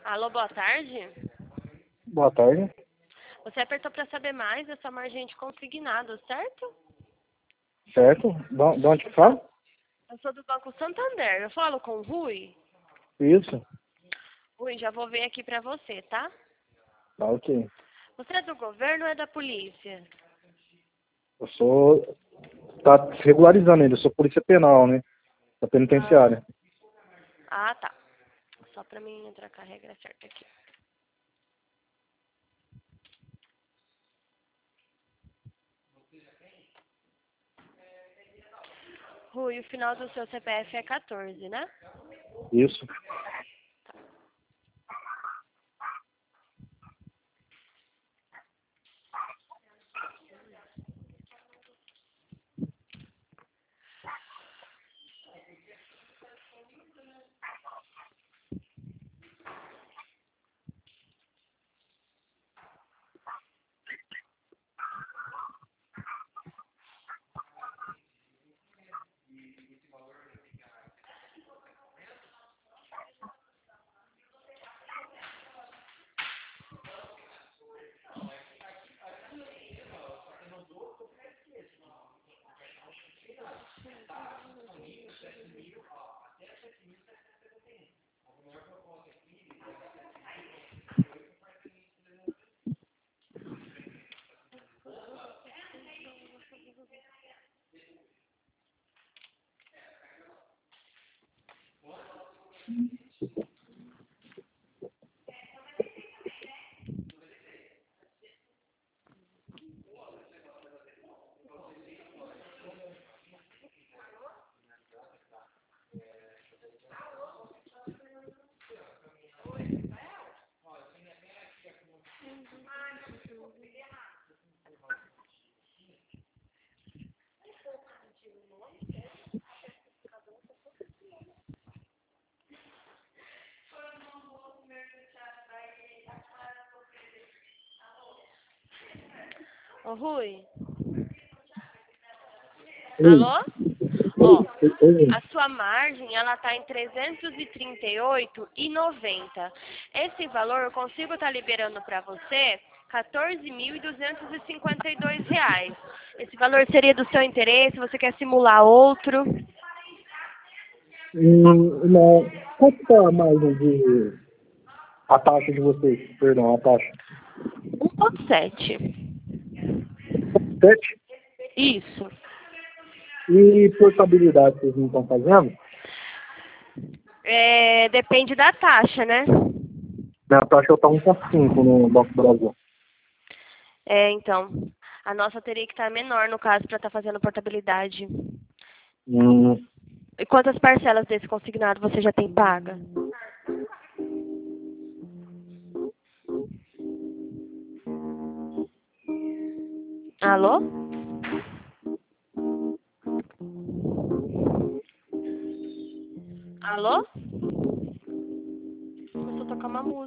Alô, boa tarde. Boa tarde. Você apertou para saber mais dessa margem de consignado, certo? Certo? De onde que fala? Eu sou do Banco Santander. Eu falo com o Rui. Isso. Rui, já vou ver aqui para você, tá? Tá ok. Você é do governo ou é da polícia? Eu sou... Tá regularizando ainda, eu sou polícia penal, né? Da penitenciária. Ah, tá. Só para mim entrar com a regra certa aqui. Rui, o final do seu CPF é 14, né? Isso. Ô, Rui. Oi. Alô? Ó, Oi. a sua margem, ela tá em 338,90. Esse valor eu consigo estar liberando para você R$ 14.252. Esse valor seria do seu interesse? Você quer simular outro? Não. Qual que tá a margem de... A taxa de vocês? Perdão, a taxa. 1,7. 7? Isso. E portabilidade vocês não estão fazendo? Depende da taxa, né? A taxa tá 1,5 no Banco do Brasil. Então, a nossa teria que estar menor no caso para estar fazendo portabilidade. Hum, E quantas parcelas desse consignado você já tem paga? Alô? Alô? Começou a tocar uma música.